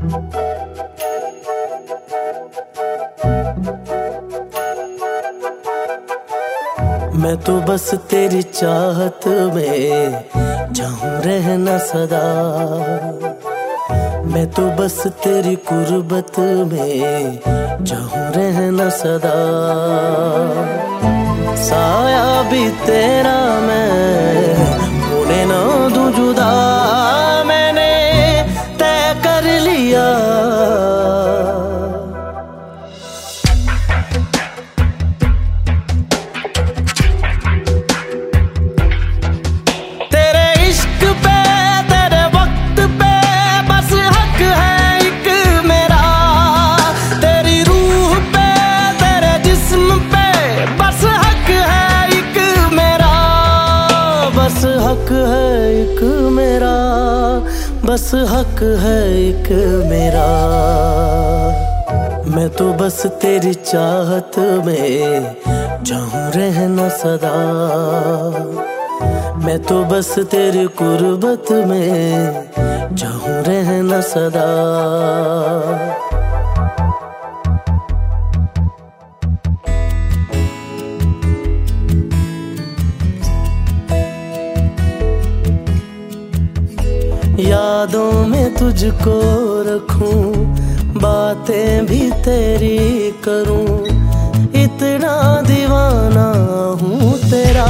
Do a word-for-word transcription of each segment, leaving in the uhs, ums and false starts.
मैं तो बस तेरी चाहत में चाहूं रहना सदा। मैं तो बस तेरी कुर्बत में चाहूं रहना सदा। साया भी तेरा मैं होने ना दूं जुदा। मैंने तय कर लिया हक है एक मेरा, बस हक है एक मेरा। मैं तो बस तेरी चाहत में चाहूं रहना सदा। मैं तो बस तेरी कुर्बत में चाहूं रहना सदा। यादों में तुझको रखूं, बातें भी तेरी करूं। इतना दीवाना हूँ तेरा।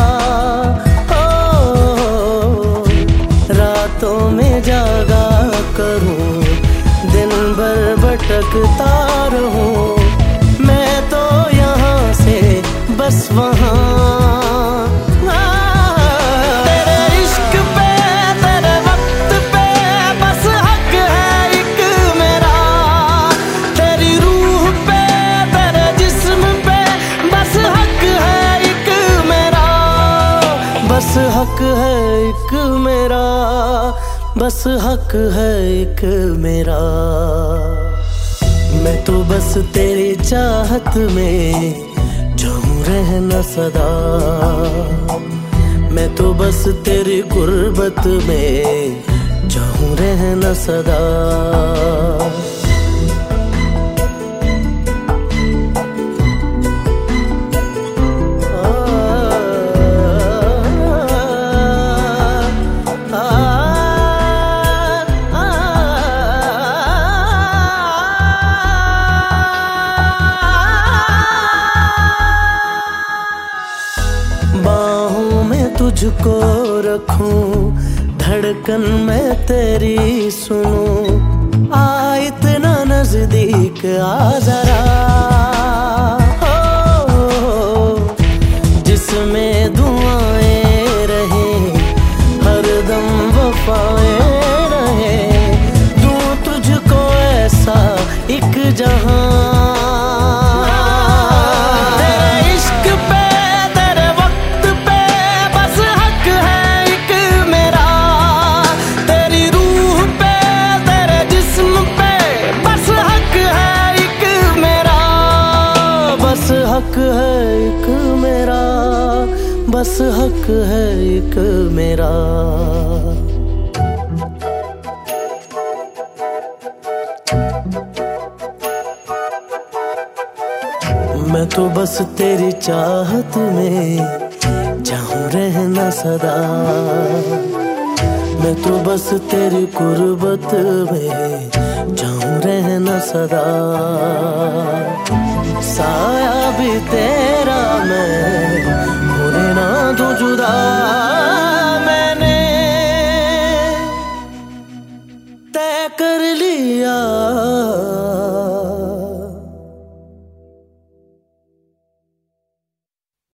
ओ, रातों में जागा करूं, दिन भर भटकता रहूं। मैं तो यहाँ से बस वहाँ। बस हक है एक मेरा, बस हक है एक मेरा। मैं तो बस तेरी चाहत में चाहूं रहना सदा। मैं तो बस तेरी गुर्बत में चाहूं रहना सदा। बाहों में तुझको रखूं, धड़कन में तेरी सुनूं। आ इतना नजदीक आ जरा। हो जिसमें दुआएं रहे, हरदम वफाएं रहे। दूं तुझको ऐसा एक जहां। हक है एक मेरा, बस हक है एक मेरा। मैं तो बस तेरी चाहत में चाहूं रहना सदा। मैं तो बस तेरी कुर्बत में चाहूं रहना सदा। साया भी तेरा मैं होने ना दूं जुदा।